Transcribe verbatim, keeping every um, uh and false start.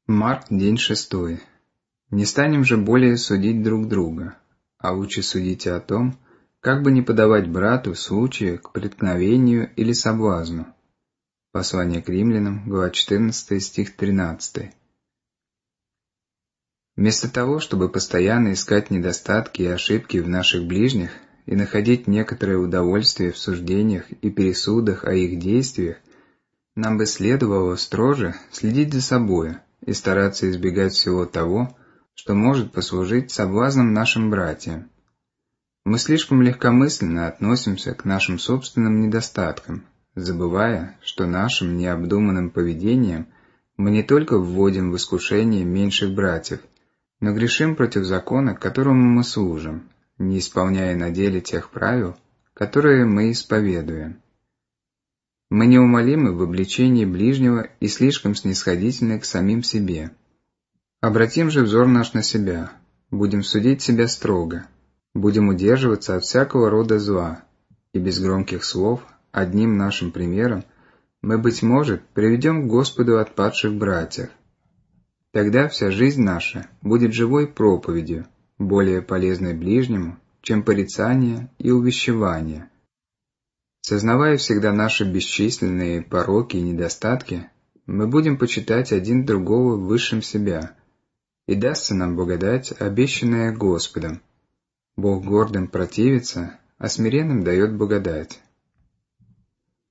Март, день шестой. Не станем же более судить друг друга, а лучше судите о том, как бы не подавать брату случая к преткновению или соблазну. Послание к римлянам, глава четырнадцатая, стих тринадцатый. Вместо того, чтобы постоянно искать недостатки и ошибки в наших ближних и находить некоторое удовольствие в суждениях и пересудах о их действиях, нам бы следовало строже следить за собою и стараться избегать всего того, что может послужить соблазном нашим братьям. Мы слишком легкомысленно относимся к нашим собственным недостаткам, забывая, что нашим необдуманным поведением мы не только вводим в искушение меньших братьев, но грешим против закона, которому мы служим, не исполняя на деле тех правил, которые мы исповедуем. Мы неумолимы в обличении ближнего и слишком снисходительны к самим себе. Обратим же взор наш на себя, будем судить себя строго, будем удерживаться от всякого рода зла, и без громких слов, одним нашим примером, мы, быть может, приведем к Господу отпадших братьев. Тогда вся жизнь наша будет живой проповедью, более полезной ближнему, чем порицание и увещевание. Сознавая всегда наши бесчисленные пороки и недостатки, мы будем почитать один другого высшим себя, и дастся нам благодать, обещанная Господом. Бог гордым противится, а смиренным дает благодать.